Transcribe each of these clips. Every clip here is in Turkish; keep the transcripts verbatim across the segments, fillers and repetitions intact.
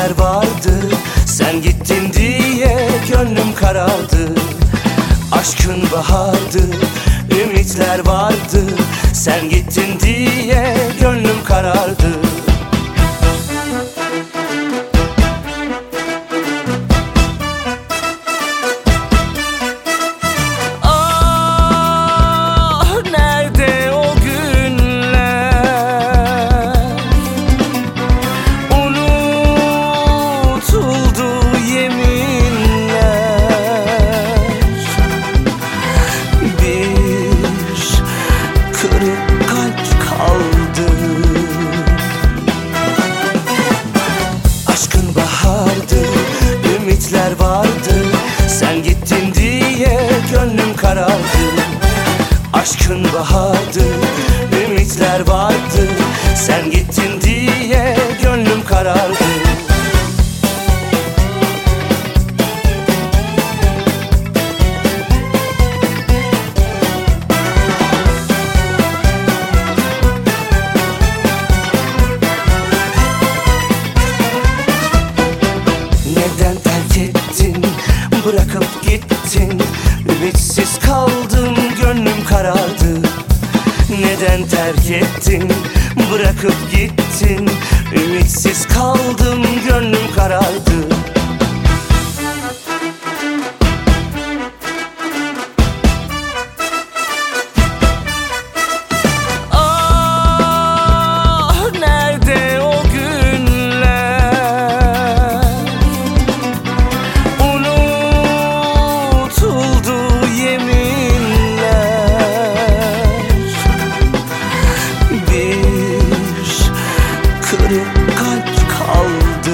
ümitler vardı, sen gittin diye gönlüm karardı. Aşkın bahardı, ümitler vardı, sen gittin diye gönlüm karardı. Ümitler vardı, sen gittin diye gönlüm karardı. Aşkın bahardı, ümitler vardı, sen gittin diye gönlüm karardı. Neden terk ettin, bırakıp gittin, ümitsiz kaldım, gönlüm karardı. Neden terk ettin, bırakıp gittin, ümitsiz kaldım, gönlüm karardı. Kalp kaldı.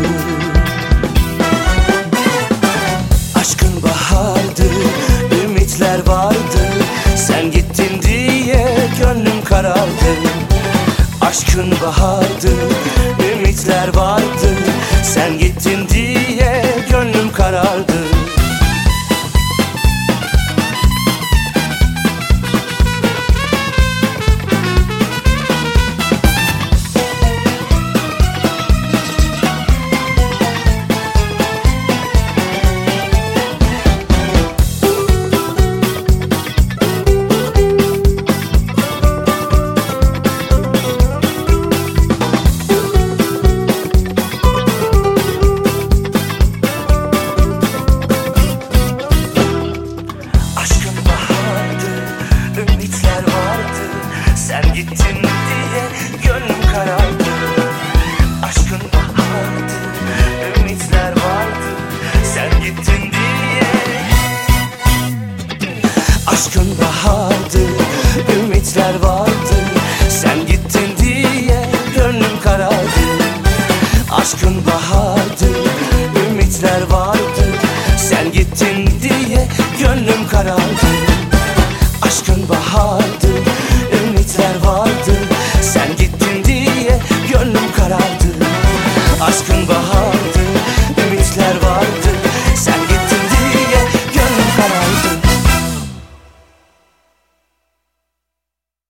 Aşkın bahardı, ümitler vardı, sen gittin diye gönlüm karardı. Aşkın bahardı, ümitler vardı, sen gittin diye gönlüm karardı. Ümitler vardı, sen gittin diye gönlüm karardı. Aşkın bahardı, ümitler vardı, sen gittin diye. Aşkın bahardı, ümitler vardı, sen gittin diye gönlüm karardı. Aşkın bahardı, ümitler vardı, sen gittin diye gönlüm karardı. Aşkın bahardı,